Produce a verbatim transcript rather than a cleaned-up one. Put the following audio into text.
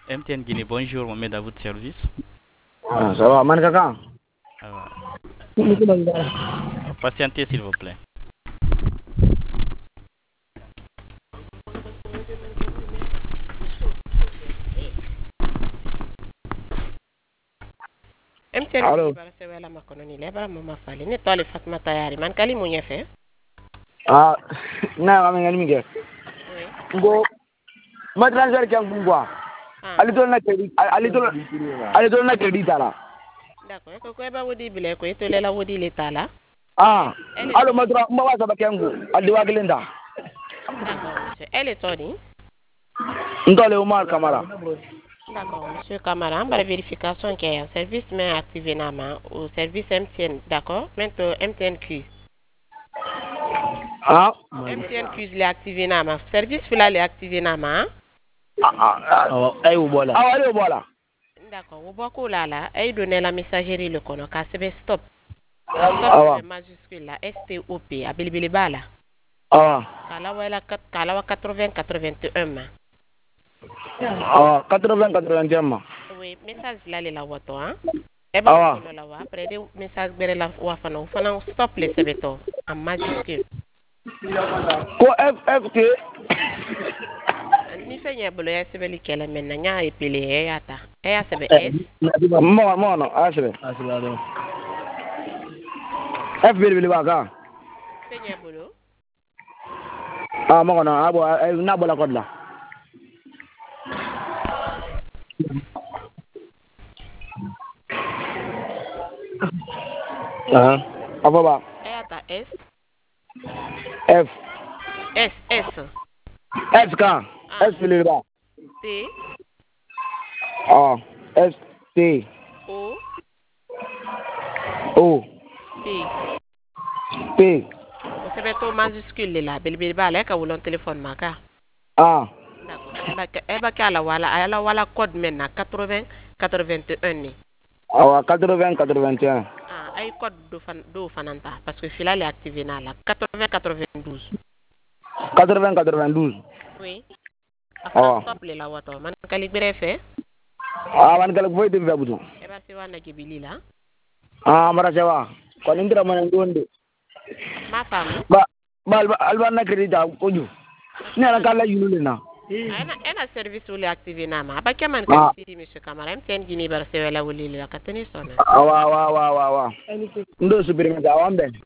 M T N Guinée, bonjour, on met à votre service. Ah, ça va, man kaka. Ah, patientez s'il vous plaît. M T N Allo. bara sewela makono ni lebara mama fale ni tole Fatma Tayari man kali mu ñefe Ah, na kami ngani mi ke. oui Ngo ma transfer kan quoi. ah Ali to na credit, ali to ali to na credit ala. d'accord ko ko ba wodi bile ko to lela wodi le tala Ah, elle est allo ma tra ma wa sa ba kengu. Ali wa gelenda. d'accord monsieur elle est toni Ndole Omar Kamara. d'accord monsieur Camara bara vérification ke un service mais activé na ma au service M T N d'accord maintenant M T N Q Ah. M T N Q le activé na ma service fila le activé na ma Ah, ah, ay u bola. Ah, ay u bola. d'accord wo boko la la ay donner la messagerie le kono ka sebe stop Ah. stop majuscule la S T O P abilibili bala Ah. kala wala kat kala wa quatre-vingts quatre-vingt-un ma Ah, quatre-vingts quatre-vingt-un ma. oui message la le la woto hein e ba Ah. ko la wa après de message bere la wa fana wa fana stop le sebeto en majuscule Ko F F T. ni fenye bolo ya sebeli kele men na nya epele e yata e ya sebe S Mo mo no, asbe. Asbe do. F bili bili ba ka. fenye bolo Ah, mo no, abo na bola kodla. Ah, apa ba? e yata S F S S F ka. Ah. S bili ba. T Ah, S T O O P P. o sebeto majuscule la belbel bala ka wulon téléphone maka Ah. d'accord e ba e ba kala wala ala wala code men na quatre-vingts quatre-vingt-un ni Ah, quatre-vingts quatre-vingt-un. ah ay code do fan do fananta parce que fila le activé na la quatre-vingts quatre-vingt-douze quatre-vingts quatre-vingt-douze. oui Ah. afan stop le la woto man kali bere fe Ah, man kala foi tim bebutu. e ba se wana gibili la Ah, mara sewa. Ko indira man ngonde. ma famu Ba ba alba na credit ko ju. Ni ala kala yulu na. ana ana service wuli activé na ma ba keman Ah. kan sidi monsieur Camara M T N Guinée bar se wala wuli la katani sona Awa awa awa awa. Ndo superior awambe.